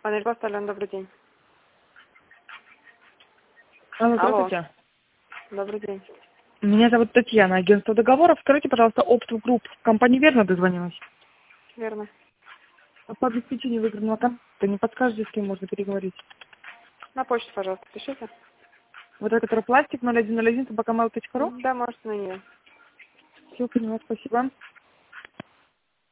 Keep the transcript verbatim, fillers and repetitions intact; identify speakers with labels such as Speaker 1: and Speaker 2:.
Speaker 1: Панель поставлен, добрый день.
Speaker 2: Алло, здравствуйте.
Speaker 1: Добрый день.
Speaker 2: Меня зовут Татьяна, агентство договоров. Скажите, пожалуйста, Optum Group. Компания верно дозвонилась?
Speaker 1: Верно.
Speaker 2: По обеспечению выигранного контракта не подскажете, с кем можно переговорить?
Speaker 1: На почту, пожалуйста, пишите.
Speaker 2: Вот это, который пластик ноль один ноль один собака mail точка ру?
Speaker 1: Да, можете на нее.
Speaker 2: Все, поняла, спасибо.